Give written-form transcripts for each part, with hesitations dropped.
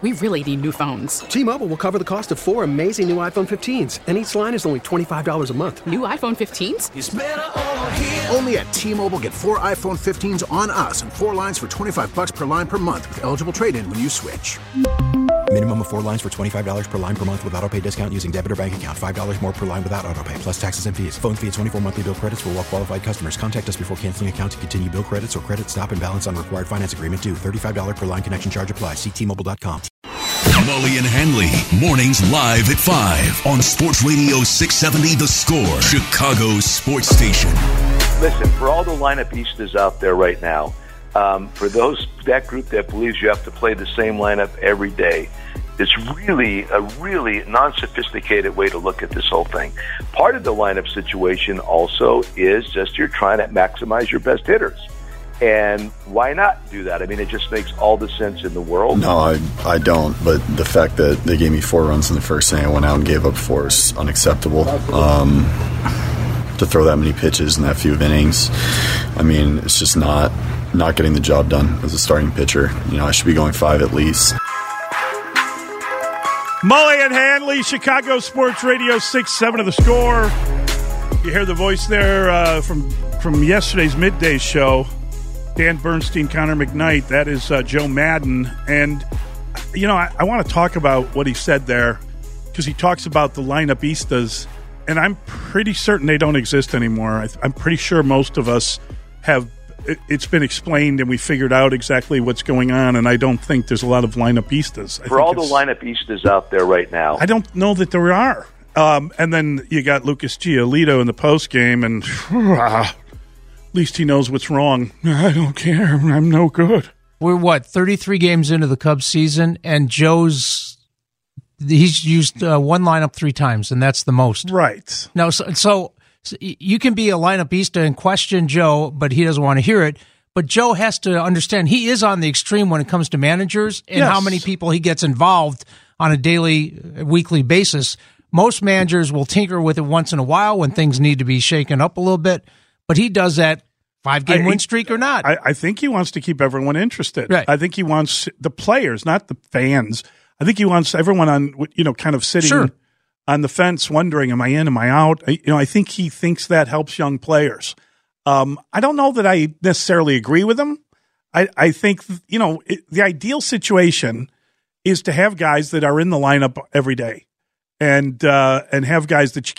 We really need new phones. T-Mobile will cover the cost of 4 amazing new iPhone 15s, and each line is only $25 a month. New iPhone 15s? It's better over here. Only at T-Mobile, get 4 iPhone 15s on us and 4 lines for $25 per line per month with eligible trade-in when you switch. Minimum of 4 lines for $25 per line per month with autopay discount using debit or bank account. $5 more per line without autopay, plus taxes and fees. Phone fee at 24 monthly bill credits for well-qualified customers. Contact us before canceling account to continue bill credits or credit stop and balance on required finance agreement due. $35 per line connection charge applies. See T-Mobile.com. Mully and Hanley, mornings live at 5 on Sports Radio 670 The Score, Chicago's sports station. Listen, for all the lineupistas out there right now, for that group that believes you have to play the same lineup every day, it's really a really non-sophisticated way to look at this whole thing. Part of the lineup situation also is just you're trying to maximize your best hitters. And why not do that? I mean, it just makes all the sense in the world. No, I don't. But the fact that they gave me 4 runs in the first inning, I went out and gave up 4 is unacceptable. To throw that many pitches in that few innings, I mean, it's just not getting the job done as a starting pitcher. You know, I should be going 5 at least. Mully and Hanley, Chicago Sports Radio 670 The Score. You hear the voice there from yesterday's midday show. Dan Bernstein, Connor McKnight. That is Joe Madden. And, you know, I want to talk about what he said there because he talks about the lineupistas, and I'm pretty certain they don't exist anymore. I'm pretty sure most of us have. It's been explained and we figured out exactly what's going on, and I don't think there's a lot of lineupistas. For all the lineupistas out there right now, I don't know that there are. And then you got Lucas Giolito in the postgame, and at least he knows what's wrong. I don't care. I'm no good. We're, 33 games into the Cubs season, and he's used one lineup 3 times, and that's the most. Right. Now, so you can be a lineupista and question Joe, but he doesn't want to hear it. But Joe has to understand he is on the extreme when it comes to managers and how many people he gets involved on a daily, weekly basis. Most managers will tinker with it once in a while when things need to be shaken up a little bit, but he does that 5-game win streak or not. I think he wants to keep everyone interested. Right. I think he wants the players, not the fans. I think he wants everyone on, kind of sitting on the fence wondering, am I in, am I out? I think he thinks that helps young players. I don't know that I necessarily agree with him. I think, the ideal situation is to have guys that are in the lineup every day and have guys that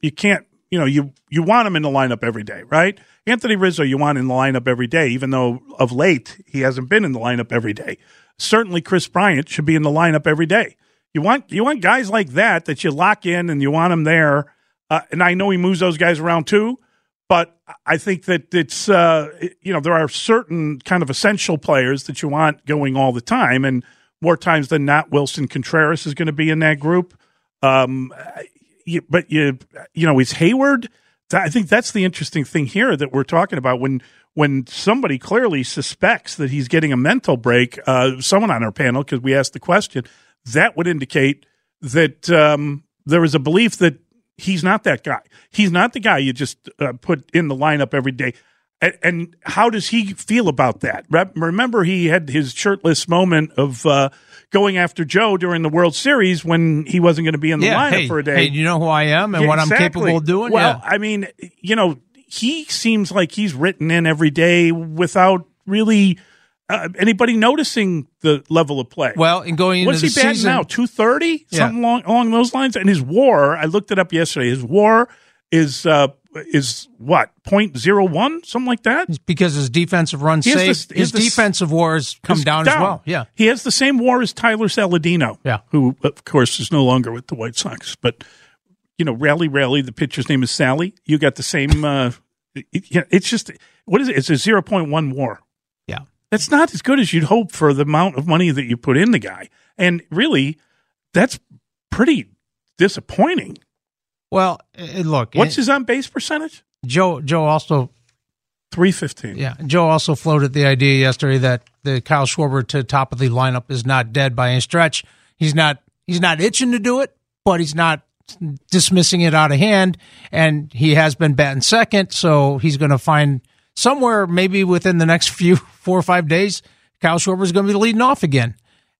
you want them in the lineup every day, right? Anthony Rizzo, you want in the lineup every day, even though of late he hasn't been in the lineup every day. Certainly Chris Bryant should be in the lineup every day. You want guys like that you lock in and you want them there. And I know he moves those guys around too, but I think that it's, there are certain kind of essential players that you want going all the time. And more times than not, Wilson Contreras is going to be in that group. But is Hayward. I think that's the interesting thing here that we're talking about when somebody clearly suspects that he's getting a mental break, someone on our panel, because we asked the question, that would indicate that there is a belief that he's not that guy. He's not the guy you just put in the lineup every day. And how does he feel about that? Remember, he had his shirtless moment of going after Joe during the World Series when he wasn't going to be in the lineup for a day. Hey, you know who I am and what I'm capable of doing? Well, I mean, he seems like he's written in every day without really anybody noticing the level of play. Well, and going into the season. What's he batting now, 230? Yeah. Something along those lines? And his WAR, I looked it up yesterday, his WAR is what, 0.01, something like that? It's because his defensive run saved. His defensive WAR has come down as well. Yeah, he has the same WAR as Tyler Saladino. Yeah, who of course is no longer with the White Sox. But Rally, the pitcher's name is Sally. You got the same. It's just what is it? It's a 0.1 WAR. Yeah, that's not as good as you'd hope for the amount of money that you put in the guy, and really, that's pretty disappointing. Well, look. What's his on-base percentage? Joe also .315. Yeah, Joe also floated the idea yesterday that the Kyle Schwarber to top of the lineup is not dead by any stretch. He's not itching to do it, but he's not dismissing it out of hand. And he has been batting second, so he's going to find somewhere maybe within the next 4 or 5 days, Kyle Schwarber is going to be leading off again.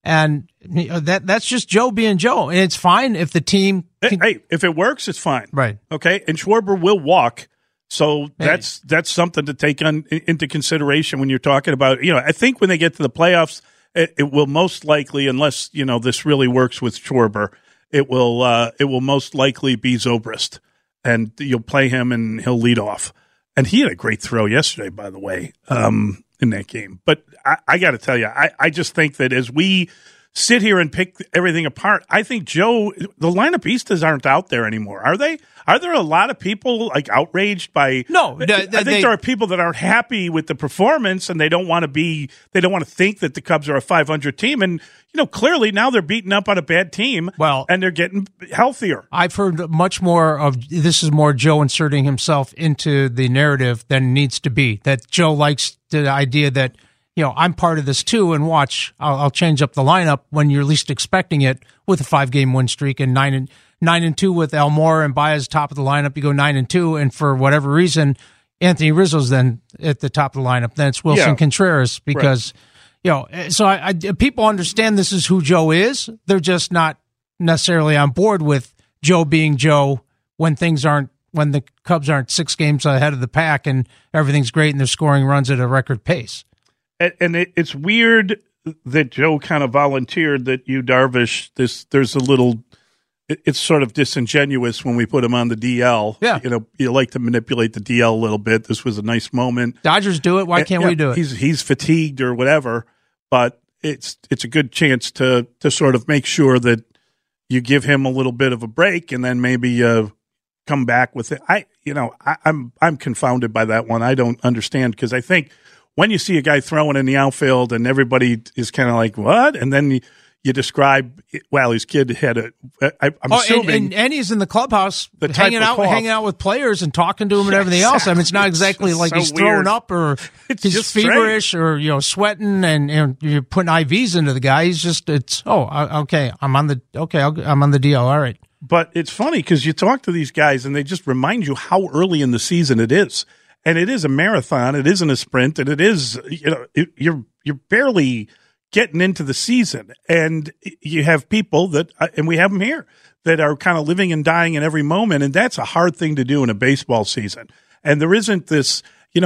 And that's just Joe being Joe. And it's fine if the team... Hey, if it works, it's fine. Right. Okay? And Schwarber will walk. So that's something to take into consideration when you're talking about, I think when they get to the playoffs, it will most likely, unless, this really works with Schwarber, it will most likely be Zobrist. And you'll play him and he'll lead off. And he had a great throw yesterday, by the way, in that game. But I got to tell you, I just think that as we sit here and pick everything apart, I think, Joe, the lineupistas aren't out there anymore, are they? Are there a lot of people outraged by? No, I think there are people that aren't happy with the performance, and they don't want to think that the Cubs are a 500 team. And clearly now they're beating up on a bad team. Well, and they're getting healthier. I've heard much more of this is more Joe inserting himself into the narrative than needs to be. That Joe likes the idea that I'm part of this too, and watch, I'll change up the lineup when you're least expecting it with a 5-game win streak and 9-2 with Almora and Baez top of the lineup. You go 9-2, and for whatever reason, Anthony Rizzo's then at the top of the lineup. Then it's Wilson Contreras because, so I people understand this is who Joe is. They're just not necessarily on board with Joe being Joe when the Cubs aren't 6 games ahead of the pack and everything's great and they're scoring runs at a record pace. And it's weird that Joe kind of volunteered that Darvish, there's a little, it's sort of disingenuous when we put him on the DL. Yeah. You like to manipulate the DL a little bit. This was a nice moment. Dodgers do it. Why can't we do it? He's fatigued or whatever, but it's a good chance to sort of make sure that you give him a little bit of a break and then maybe come back with it. I'm confounded by that one. I don't understand because I think when you see a guy throwing in the outfield and everybody is kind of like, what? And then you describe, his kid had I'm assuming. And he's in the clubhouse hanging out with players and talking to them and everything else. I mean, it's not exactly like he's throwing up or he's feverish or, sweating and you're putting IVs into the guy. He's just, okay, I'm on the DL. All right. But it's funny because you talk to these guys and they just remind you how early in the season it is. And it is a marathon. It isn't a sprint. And it is, you're barely getting into the season. And you have people that, and we have them here, that are kind of living and dying in every moment. And that's a hard thing to do in a baseball season. And there isn't this,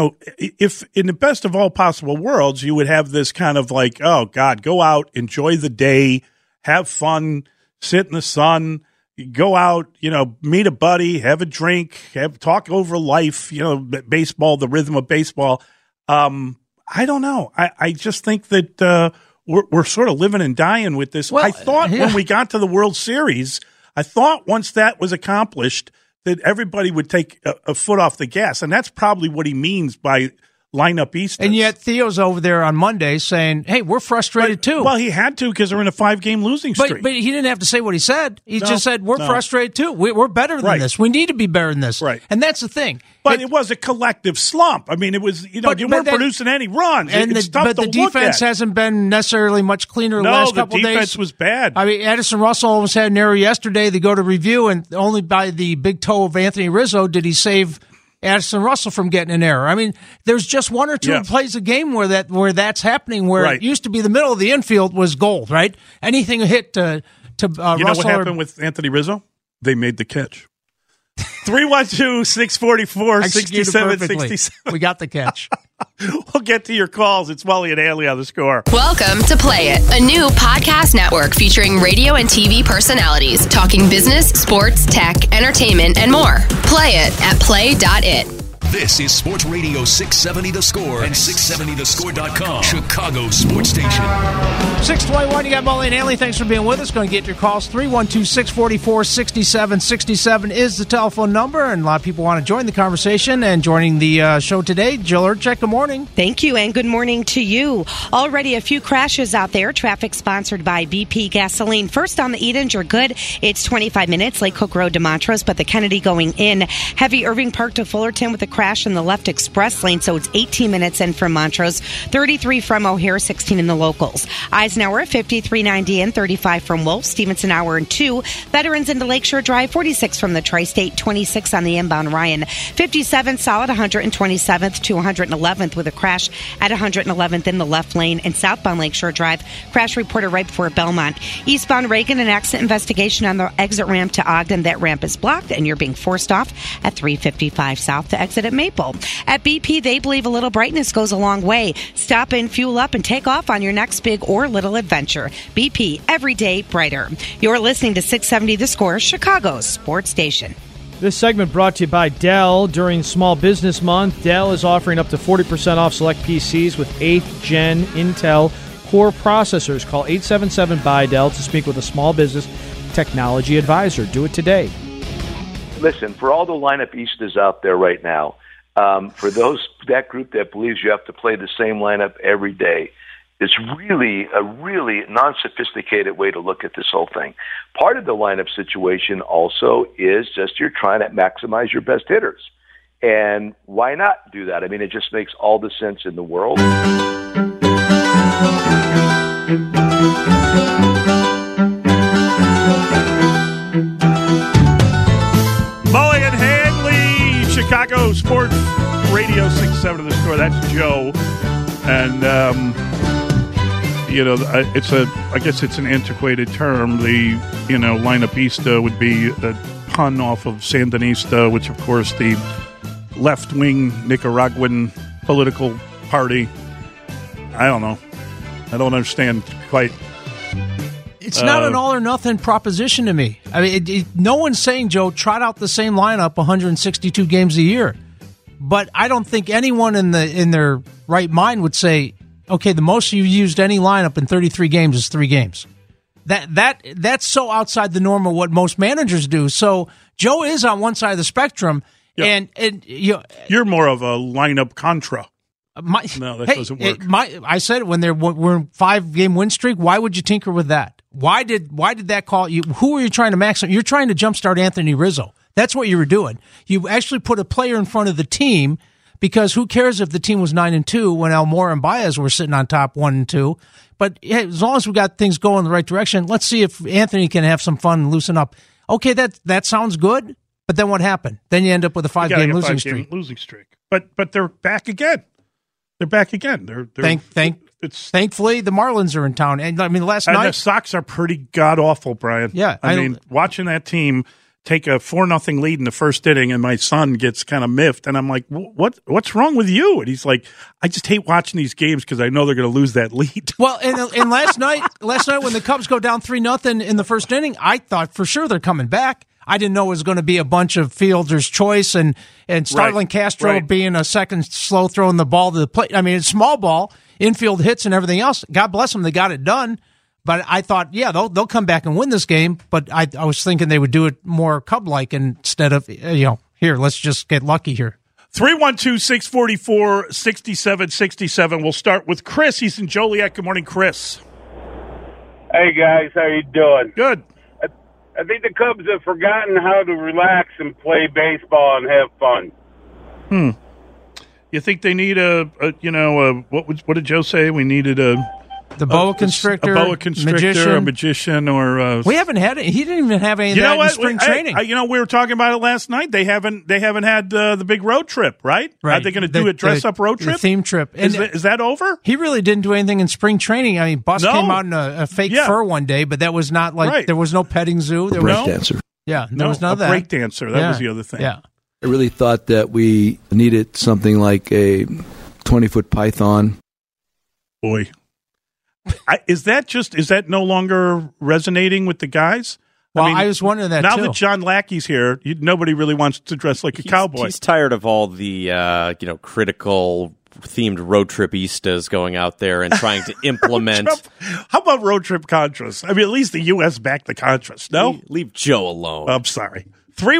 if in the best of all possible worlds, you would have this kind of like, oh, God, go out, enjoy the day, have fun, sit in the sun. Go out, meet a buddy, have a drink, talk over life, baseball, the rhythm of baseball. I don't know. I just think that we're sort of living and dying with this. Well, I thought when we got to the World Series, once that was accomplished, that everybody would take a foot off the gas. And that's probably what he means by lineupistas. And yet Theo's over there on Monday saying, hey, we're frustrated too. Well, he had to because they're in a 5-game losing streak. But he didn't have to say what he said. He just said, we're frustrated too. We're better than this. We need to be better than this. Right. And that's the thing. But it was a collective slump. I mean, it was, you weren't producing any runs. But the defense hasn't been necessarily much cleaner the last couple of days. No, the defense was bad. I mean, Addison Russell almost had an error yesterday. They go to review, and only by the big toe of Anthony Rizzo did he save Addison Russell from getting an error. I mean, there's just one or two plays a game where that's happening, where it used to be the middle of the infield was gold, right? Anything hit to Russell. You know what happened with Anthony Rizzo? They made the catch. 312-644-6767. We got the catch. We'll get to your calls. It's Mully and Hanley on The Score. Welcome to Play It, a new podcast network featuring radio and TV personalities talking business, sports, tech, entertainment, and more. Play it at play.it. This is Sports Radio 670 The Score and 670thescore.com. Chicago Sports Station. 621, you got Mully and Hanley. Thanks for being with us. Going to get your calls. 312-644-6767 is the telephone number, and a lot of people want to join the conversation. And joining the show today, Jill Urchek, good morning. Thank you, and good morning to you. Already a few crashes out there. Traffic sponsored by BP Gasoline. First on the Edens, you're good. It's 25 minutes, Lake Cook Road to Montrose, but the Kennedy going in. Heavy Irving Park to Fullerton with the crash in the left express lane, so it's 18 minutes in from Montrose, 33 from O'Hare, 16 in the locals. Eisenhower at 5390 and 35 from Wolf, Stevenson hour and 2. Veterans into Lakeshore Drive, 46 from the Tri-State, 26 on the inbound Ryan. 57 solid, 127th to 111th with a crash at 111th in the left lane. And southbound Lakeshore Drive, crash reported right before Belmont. Eastbound Reagan, an accident investigation on the exit ramp to Ogden. That ramp is blocked and you're being forced off at 355 south to exit at Maple. At BP, they believe a little brightness goes a long way. Stop in, fuel up, and take off on your next big or little adventure. BP, every day brighter. You're listening to 670 The Score, Chicago's sports station. This segment brought to you by Dell. During Small Business Month, Dell is offering up to 40% off select PCs with 8th Gen Intel Core processors. Call 877-BUY-DELL to speak with a small business technology advisor. Do it today. Listen, for all the lineupistas out there right now, for that group that believes you have to play the same lineup every day, it's really a really non-sophisticated way to look at this whole thing. Part of the lineup situation also is just you're trying to maximize your best hitters. And why not do that? I mean, it just makes all the sense in the world. Bowie and Hanley, Chicago Sports Radio 670 The Score. That's Joe. And, I guess it's an antiquated term. The, lineupista would be a pun off of Sandinista, which, of course, the left-wing Nicaraguan political party. I don't know. I don't understand quite. It's not an all-or-nothing proposition to me. I mean, no one's saying, Joe, trot out the same lineup 162 games a year. But I don't think anyone in their right mind would say, okay, the most you've used any lineup in 33 games is 3 games. That's so outside the norm of what most managers do. So Joe is on one side of the spectrum, and you're more of a lineup contra. No, that doesn't work. I said it when we're in 5-game win streak. Why would you tinker with that? Why did that call you? Who are you trying to maximize? You're trying to jumpstart Anthony Rizzo. That's what you were doing. You actually put a player in front of the team because who cares if the team was 9-2 when Almora and Baez were sitting on top 1-2? But as long as we got things going in the right direction, let's see if Anthony can have some fun and loosen up. Okay, that sounds good. But then what happened? Then you end up with a 5-game losing streak. But they're back again. They're back again. Thankfully, the Marlins are in town. And I mean, last night the Sox are pretty god awful, Brian. Yeah, I mean, watching that team take a 4-0 lead in the first inning, and my son gets kind of miffed, and I'm like, "What's wrong with you?" And he's like, "I just hate watching these games because I know they're going to lose that lead." Well, and last night when the Cubs go down 3-0 in the first inning, I thought for sure they're coming back. I didn't know it was going to be a bunch of fielder's choice and Starlin Castro being a second slow throwing the ball to the plate. I mean, it's small ball, infield hits and everything else. God bless them, they got it done. But I thought, they'll come back and win this game. But I was thinking they would do it more Cub-like instead of, here, let's just get lucky here. 312-644-6767. We'll start with Chris. He's in Joliet. Good morning, Chris. Hey, guys. How you doing? Good. I think the Cubs have forgotten how to relax and play baseball and have fun. You think they need what did Joe say? We needed the boa constrictor, a magician, or we haven't had it. He didn't even have any of that in spring training. We were talking about it last night. They haven't had the big road trip, right? Are they going to do a dress-up road trip? The theme trip. Is that over? He really didn't do anything in spring training. I mean, Bus came out in a fake fur one day, but that was not like there was no petting zoo. There break dancer. Yeah, there was none of that. Break dancer. That was the other thing. Yeah. I really thought that we needed something like a 20-foot python. Boy. Is that no longer resonating with the guys? Well, I was wondering that now too. That John Lackey's here, nobody really wants to dress like a cowboy. He's tired of all the critical themed road trip-istas going out there and trying to implement. How about road trip Contras? I mean, at least the U.S. backed the Contras. No, leave Joe alone. I'm sorry.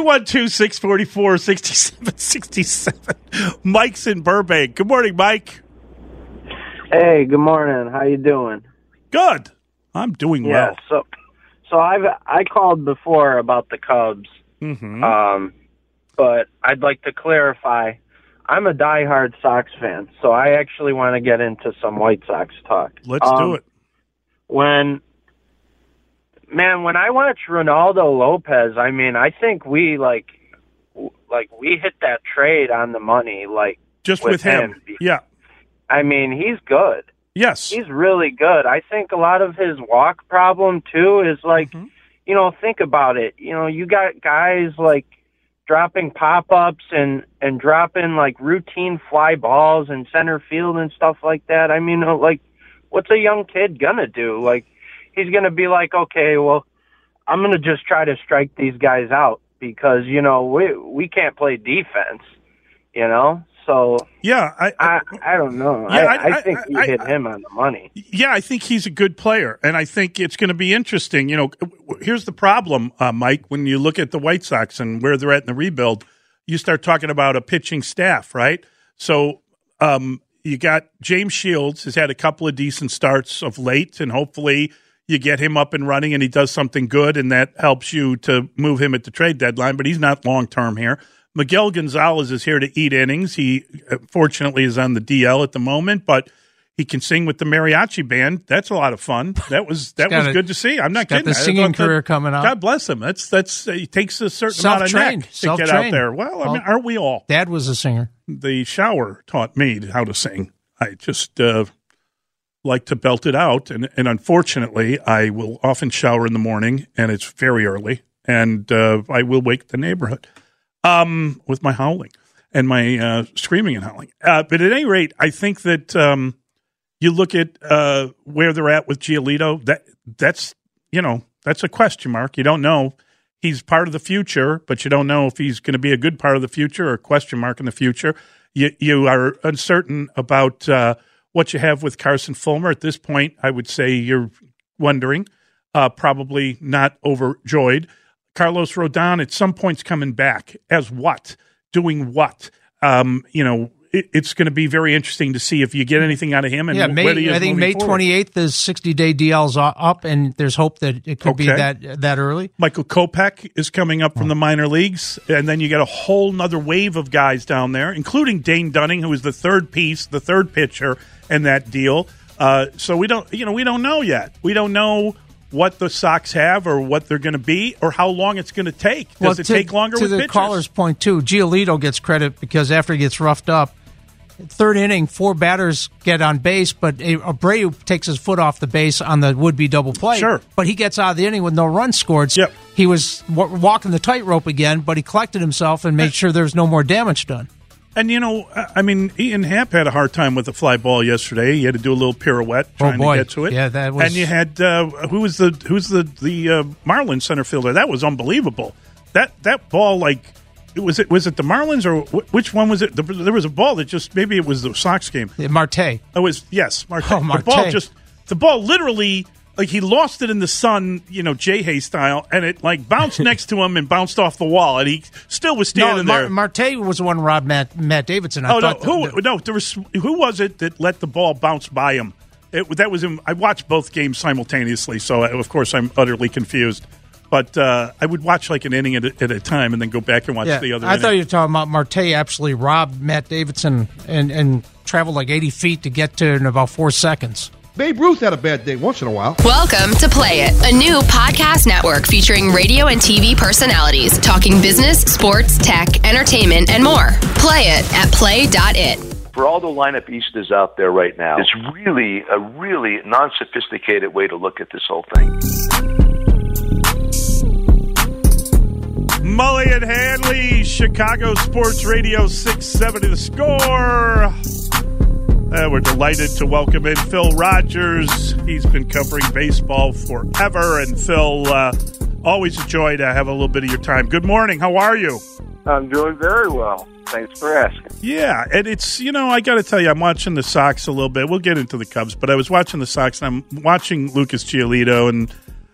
312-644-6767. Mike's in Burbank. Good morning, Mike. Hey, good morning. How you doing? Good. I'm doing well. So I called before about the Cubs, but I'd like to clarify. I'm a diehard Sox fan, so I actually want to get into some White Sox talk. Let's do it. When I watch Ronaldo Lopez, I mean, I think we we hit that trade on the money, just with him. Yeah. I mean, he's good. Yes. He's really good. I think a lot of his walk problem too is think about it. You got guys dropping pop-ups and dropping routine fly balls in center field and stuff like that. I mean, what's a young kid gonna do? He's gonna be okay, well, I'm gonna just try to strike these guys out because we can't play defense. So yeah, I don't know. Yeah, I think we hit him on the money. Yeah, I think he's a good player, and I think it's going to be interesting. Here's the problem, Mike. When you look at the White Sox and where they're at in the rebuild, you start talking about a pitching staff, right? So you got James Shields has had a couple of decent starts of late, and hopefully you get him up and running, and he does something good, and that helps you to move him at the trade deadline. But he's not long term here. Miguel Gonzalez is here to eat innings. He fortunately is on the DL at the moment, but he can sing with the mariachi band. That's a lot of fun. That was good to see. I'm not kidding. Got the singing career coming up. God bless him. It takes a certain amount of neck to get out there. Well, I mean, aren't we all? Dad was a singer. The shower taught me how to sing. I just like to belt it out, and unfortunately, I will often shower in the morning, and it's very early, and I will wake the neighborhood. With my howling and my screaming and howling. But at any rate, I think that you look at where they're at with Giolito, that's a question mark. You don't know. He's part of the future, but you don't know if he's going to be a good part of the future or a question mark in the future. You are uncertain about what you have with Carson Fulmer. At this point, I would say you're wondering, probably not overjoyed. Carlos Rodon at some point's coming back as what? Doing what? It's going to be very interesting to see if you get anything out of him. And whether he is I think May 28th, the 60-day DL's up, and there's hope that it could be that early. Michael Kopech is coming up from the minor leagues, and then you got a whole nother wave of guys down there, including Dane Dunning, who is the third pitcher in that deal. So we don't know yet. We don't know what the Sox have or what they're going to be or how long it's going to take. Does it take longer with pitchers? To the caller's point, too, Giolito gets credit because after he gets roughed up, third inning, 4 batters get on base, but Abreu takes his foot off the base on the would-be double play. Sure. But he gets out of the inning with no runs scored. Yep. He was walking the tightrope again, but he collected himself and made sure there was no more damage done. And, Ian Happ had a hard time with the fly ball yesterday. He had to do a little pirouette trying to get to it. Yeah, that was. And you had who's the Marlins center fielder? That was unbelievable. That ball, was it the Marlins or which one was it? There was a ball that just maybe it was the Sox game. Marte. It was Marte. Oh, Marte. The ball literally. He lost it in the sun, J-Hay style, and it bounced next to him and bounced off the wall, and he still was standing there. Marte was the one who robbed Matt Davidson. Who was it that let the ball bounce by him? That was him. I watched both games simultaneously, so of course I'm utterly confused. But I would watch an inning at a time and then go back and watch the other. I thought you were talking about Marte absolutely robbed Matt Davidson and traveled 80 feet to get to it in about 4 seconds. Babe Ruth had a bad day once in a while. Welcome to Play It, a new podcast network featuring radio and TV personalities talking business, sports, tech, entertainment, and more. Play it at play.it. For all the lineupistas out there right now, it's really a really non-sophisticated way to look at this whole thing. Mully and Hanley, Chicago Sports Radio 670 The Score. We're delighted to welcome in Phil Rogers. He's been covering baseball forever. And Phil, always a joy to have a little bit of your time. Good morning. How are you? I'm doing very well. Thanks for asking. Yeah, and it's, I got to tell you, I'm watching the Sox a little bit. We'll get into the Cubs, but I was watching the Sox, and I'm watching Lucas Giolito, and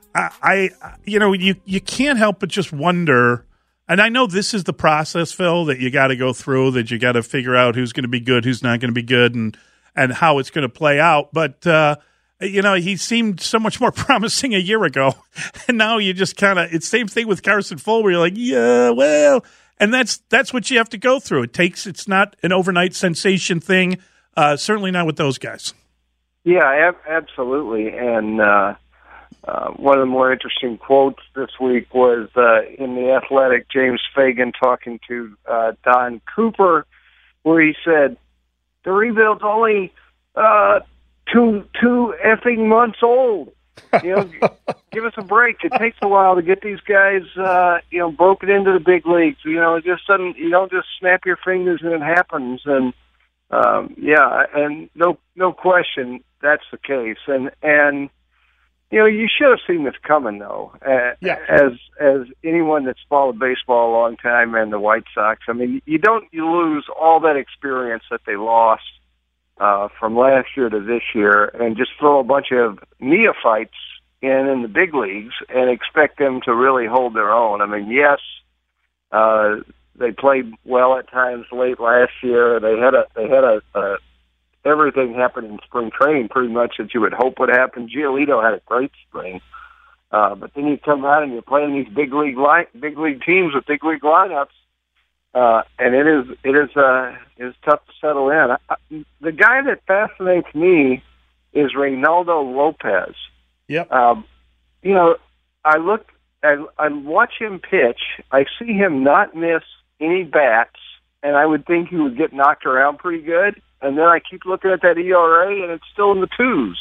you can't help but just wonder. And I know this is the process, Phil, that you got to go through, that you got to figure out who's going to be good, who's not going to be good, and how it's going to play out. But, he seemed so much more promising a year ago. And now you just kind of – it's the same thing with Carson Fulmer. You're like, yeah, well. And that's what you have to go through. It's not an overnight sensation thing, certainly not with those guys. Yeah, absolutely. And one of the more interesting quotes this week was in The Athletic, James Fagan talking to Don Cooper, where he said, the rebuild's only two effing months old. Give us a break. It takes a while to get these guys, broken into the big leagues. It just doesn't. You don't just snap your fingers and it happens. And and no question, that's the case. And you should have seen this coming, though. As anyone that's followed baseball a long time and the White Sox, I mean, you lose all that experience that they lost from last year to this year, and just throw a bunch of neophytes in the big leagues and expect them to really hold their own. I mean, yes, they played well at times late last year. They had a everything happened in spring training pretty much that you would hope would happen. Giolito had a great spring, but then you come out and you're playing these big league teams with big league lineups. And it is tough to settle in. The guy that fascinates me is Reynaldo Lopez. Yep. I watch him pitch. I see him not miss any bats, and I would think he would get knocked around pretty good. And then I keep looking at that ERA, and it's still in the twos.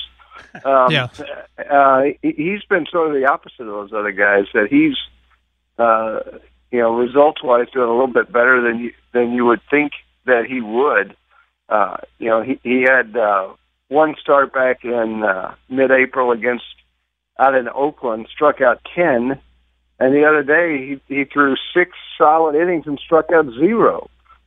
He's been sort of the opposite of those other guys. That he's results-wise, doing a little bit better than you would think that he would. He had one start back in mid-April out in Oakland, struck out 10, and the other day he threw 6 solid innings and struck out 0.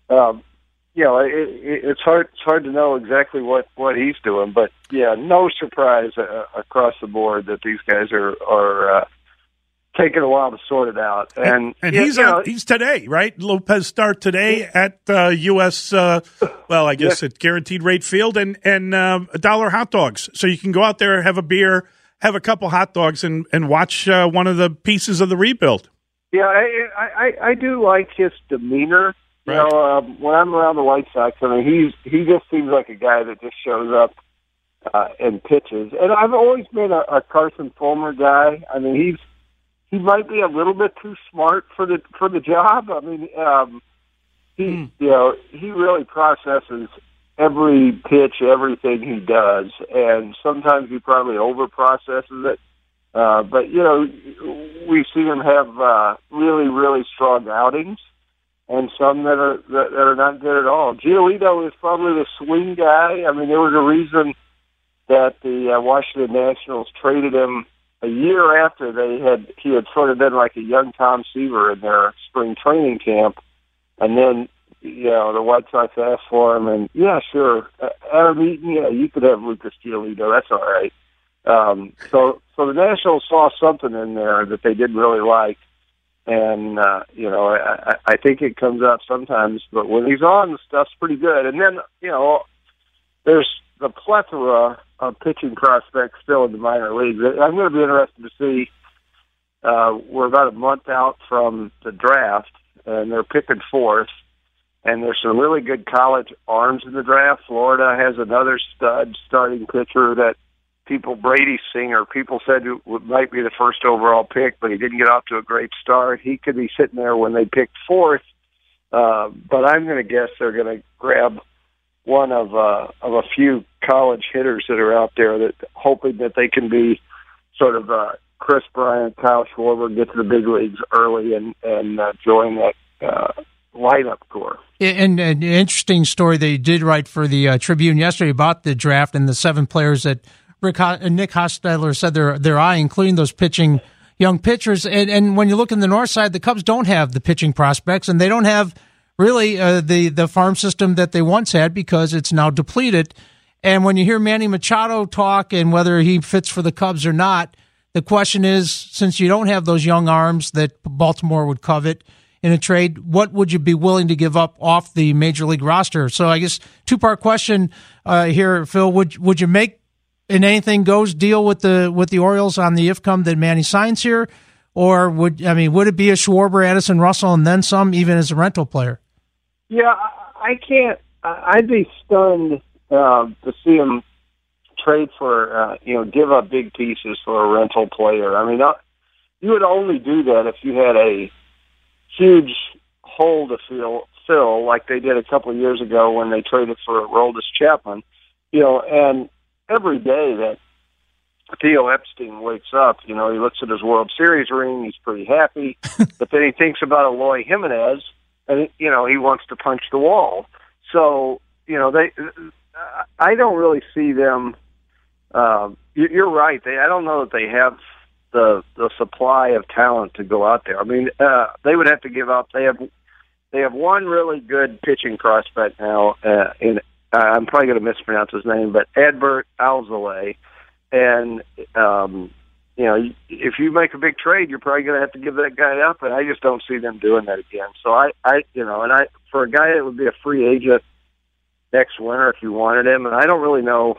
It's hard to know exactly what he's doing, but no surprise across the board that these guys are taking a while to sort it out. And he's today, right? Lopez start today at U.S. I guess at Guaranteed Rate Field and $1 hot dogs. So you can go out there, have a beer, have a couple hot dogs, and watch one of the pieces of the rebuild. Yeah, I do like his demeanor. Right. When I'm around the White Sox, I mean, he just seems like a guy that just shows up and pitches. And I've always been a Carson Fulmer guy. I mean, he might be a little bit too smart for the job. I mean, he really processes every pitch, everything he does, and sometimes he probably over processes it. But we see him have really, really strong outings, and some that are not good at all. Giolito is probably the swing guy. I mean, there was a reason that the Washington Nationals traded him a year after he had sort of been like a young Tom Seaver in their spring training camp, and then the White Sox asked for him, and sure, Adam Eaton, you could have Lucas Giolito, that's all right. So the Nationals saw something in there that they didn't really like, and I think it comes out sometimes, but when he's on, the stuff's pretty good. And then there's the plethora of pitching prospects still in the minor leagues. I'm going to be interested to see. We're about a month out from the draft, and they're picking 4th. And there's some really good college arms in the draft. Florida has another stud starting pitcher that Brady Singer, people said might be the first overall pick, but he didn't get off to a great start. He could be sitting there when they pick 4th. But I'm going to guess they're going to grab one of a few college hitters that are out there, that hoping that they can be sort of Chris Bryant, Kyle Schwarber, get to the big leagues early and join that lineup core. And an interesting story that you did write for the Tribune yesterday about the draft and the 7 players that Nick Hostetler said they're eyeing, including those young pitchers. And when you look in the north side, the Cubs don't have the pitching prospects, and they don't have really the farm system that they once had, because it's now depleted. And when you hear Manny Machado talk and whether he fits for the Cubs or not, the question is, since you don't have those young arms that Baltimore would covet in a trade, what would you be willing to give up off the major league roster? So I guess 2-part question here, Phil. Would you make an anything goes deal with the Orioles on the if come that Manny signs here, Or would it be a Schwarber, Addison Russell, and then some, even as a rental player? Yeah, I can't. I'd be stunned to see him trade for, give up big pieces for a rental player. I mean, you would only do that if you had a huge hole to fill like they did a couple of years ago when they traded for Aroldis Chapman. And every day that Theo Epstein wakes up, he looks at his World Series ring, he's pretty happy, but then he thinks about Eloy Jimenez, and, he wants to punch the wall. So, I don't really see them. You're right. I don't know that they have the supply of talent to go out there. I mean, they would have to give up. They have one really good pitching prospect now. I'm probably going to mispronounce his name, but Adbert Alzolay. And if you make a big trade, you're probably going to have to give that guy up. And I just don't see them doing that again. So for a guy that would be a free agent next winter if you wanted him, and I don't really know.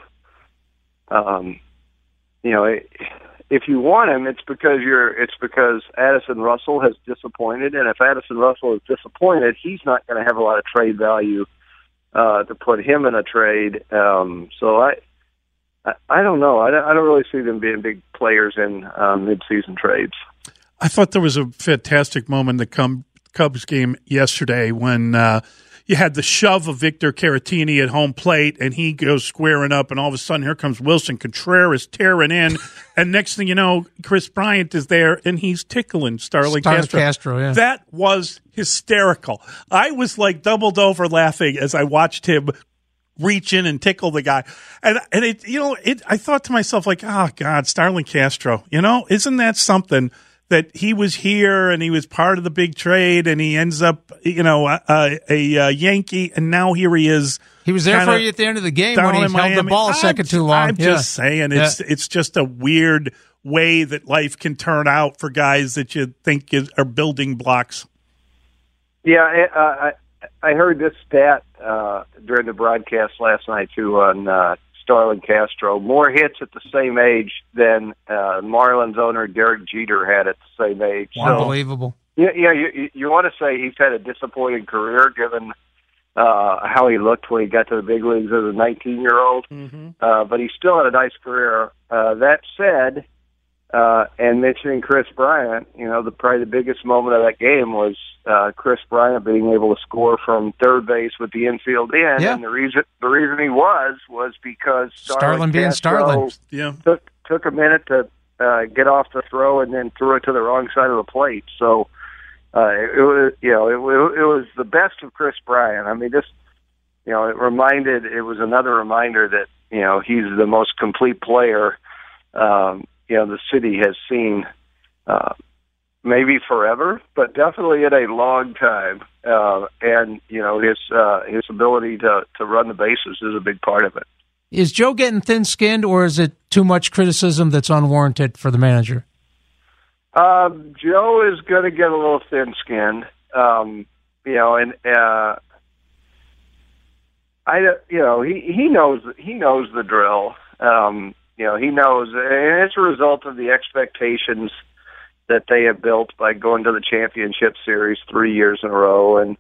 If you want him, it's because Addison Russell has disappointed, and if Addison Russell is disappointed, he's not going to have a lot of trade value to put him in a trade. So I don't know. I don't really see them being big players in mid-season trades. I thought there was a fantastic moment in the Cubs game yesterday when you had the shove of Victor Caratini at home plate, and he goes squaring up, and all of a sudden here comes Wilson Contreras tearing in, and next thing you know, Chris Bryant is there, and he's tickling Starlin Castro. Yeah. That was hysterical. I was like doubled over laughing as I watched him reach in and tickle the guy. And I thought to myself, like, oh, God, Starlin Castro, isn't that something that he was here and he was part of the big trade and he ends up, a Yankee, and now here he is. He was there for you at the end of the game when he held the ball a second too long. I'm just saying, it's just a weird way that life can turn out for guys that you think are building blocks. Yeah, I heard this stat during the broadcast last night, too, on Starlin Castro. More hits at the same age than Marlins owner Derek Jeter had at the same age. Unbelievable. So, you want to say he's had a disappointing career given how he looked when he got to the big leagues as a 19-year-old. Mm-hmm. But he still had a nice career. That said, and mentioning Chris Bryant, probably the biggest moment of that game was Chris Bryant being able to score from third base with the infield in, and the reason he was because Starlin being Starlin, took a minute to get off the throw and then threw it to the wrong side of the plate. So it was the best of Chris Bryant. I mean, just it was another reminder that he's the most complete player the city has seen. Maybe forever, but definitely in a long time. And his ability to run the bases is a big part of it. Is Joe getting thin-skinned, or is it too much criticism that's unwarranted for the manager? Joe is going to get a little thin-skinned. He knows the drill. He knows, and it's a result of the expectations that they have built by going to the championship series 3 years in a row. And,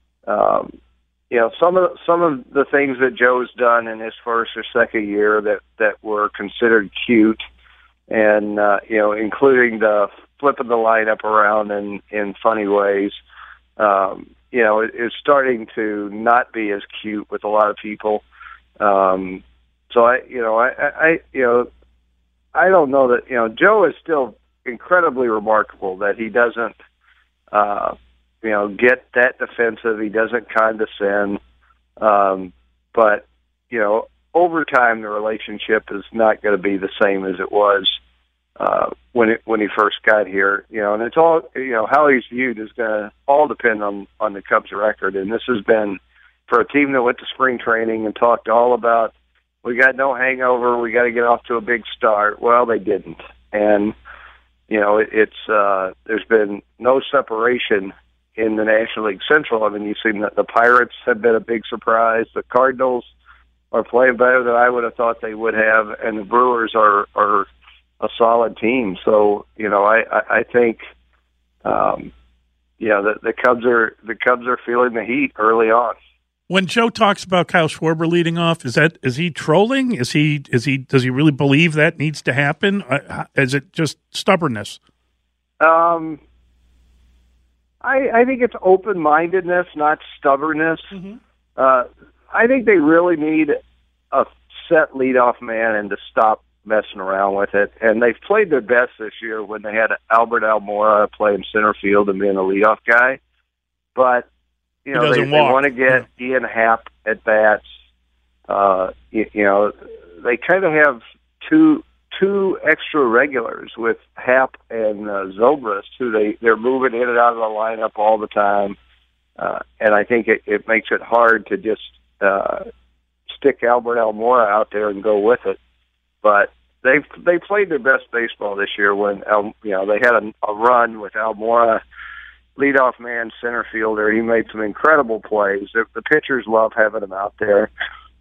some of the things that Joe's done in his first or second year that were considered cute, and, including the flipping the lineup around in funny ways, is starting to not be as cute with a lot of people. So I don't know that, Joe is still incredibly remarkable that he doesn't, get that defensive. He doesn't condescend. But, over time, the relationship is not going to be the same as it was, when he first got here, and it's all, how he's viewed is going to all depend on the Cubs record. And this has been, for a team that went to spring training and talked all about, we got no hangover, we got to get off to a big start. Well, they didn't. And, there's been no separation in the National League Central. I mean, you've seen that the Pirates have been a big surprise. The Cardinals are playing better than I would have thought they would have. And the Brewers are a solid team. So, I think, the Cubs are feeling the heat early on. When Joe talks about Kyle Schwarber leading off, is he trolling? Does he really believe that needs to happen? Is it just stubbornness? I think it's open-mindedness, not stubbornness. Mm-hmm. I think they really need a set leadoff man and to stop messing around with it. And they've played their best this year when they had Albert Almora playing center field and being a leadoff guy. But, they want to get Ian Happ at bats. They kind of have two extra regulars with Happ and Zobrist, who they're moving in and out of the lineup all the time. And I think it makes it hard to just stick Albert Almora out there and go with it. But they played their best baseball this year when they had a run with Almora, leadoff man, center fielder. He made some incredible plays. The pitchers love having him out there.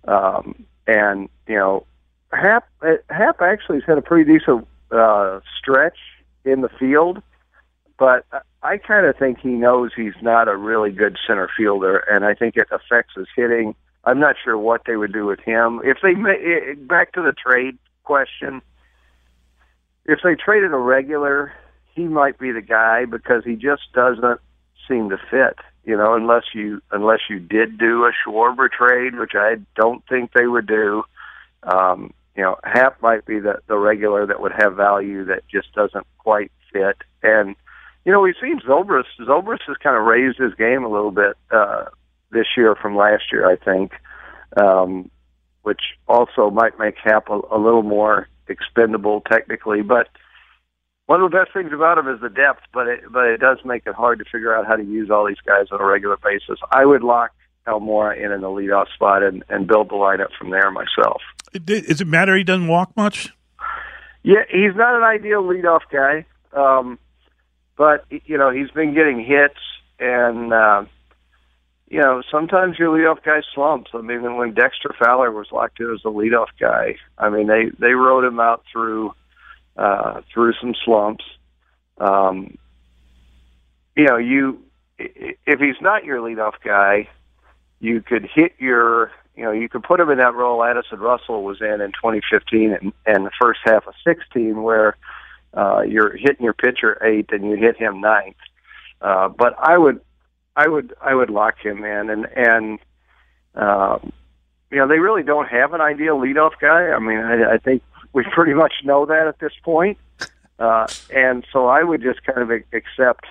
And Happ actually has had a pretty decent stretch in the field, but I kind of think he knows he's not a really good center fielder, and I think it affects his hitting. I'm not sure what they would do with him. If they back to the trade question, if they traded a regular, he might be the guy because he just doesn't seem to fit. Unless you did do a Schwarber trade, which I don't think they would do. Happ might be the regular that would have value that just doesn't quite fit. And we've seen Zobrist. Zobrist has kind of raised his game a little bit this year from last year, I think, which also might make Happ a little more expendable technically. But one of the best things about him is the depth, but it does make it hard to figure out how to use all these guys on a regular basis. I would lock Almora in the leadoff spot and build the lineup from there myself. Does it matter he doesn't walk much? Yeah, he's not an ideal leadoff guy, but he's been getting hits, and sometimes your leadoff guy slumps. I mean, when Dexter Fowler was locked in as the leadoff guy, I mean they rode him out through some slumps. If he's not your leadoff guy, you could you could put him in that role Addison Russell was in 2015 and the first half of 16, where you're hitting your pitcher 8th and you hit him 9th. But I would lock him in, and they really don't have an ideal leadoff guy. I mean, I think we pretty much know that at this point. And so I would just kind of accept,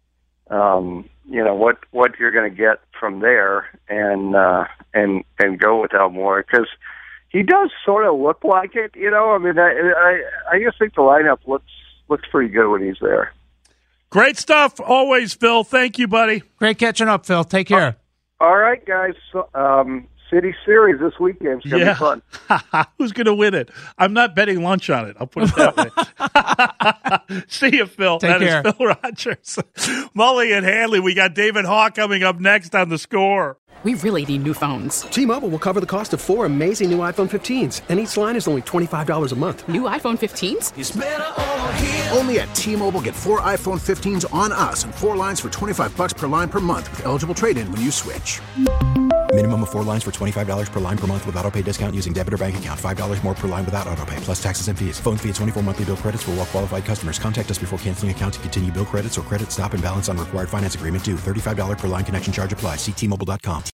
what you're going to get from there, and go with Almora, because he does sort of look like it. I mean, I just think the lineup looks pretty good when he's there. Great stuff always, Phil. Thank you, buddy. Great catching up, Phil. Take care. All right, guys. City Series this weekend. It's going to be fun. Who's going to win it? I'm not betting lunch on it. I'll put it that way. See you, Phil. Take care. Is Phil Rogers. Mully and Hanley. We got David Hawk coming up next on The Score. We really need new phones. T-Mobile will cover the cost of 4 amazing new iPhone 15s, and each line is only $25 a month. New iPhone 15s? It's better over here. Only at T-Mobile, get 4 iPhone 15s on us and 4 lines for $25 per line per month with eligible trade-in when you switch. Minimum of 4 lines for $25 per line per month with autopay discount using debit or bank account. $5 more per line without autopay, plus taxes and fees. Phone fee at 24 monthly bill credits for well-qualified customers. Contact us before canceling account to continue bill credits or credit stop and balance on required finance agreement due. $35 per line connection charge applies. See T-Mobile.com.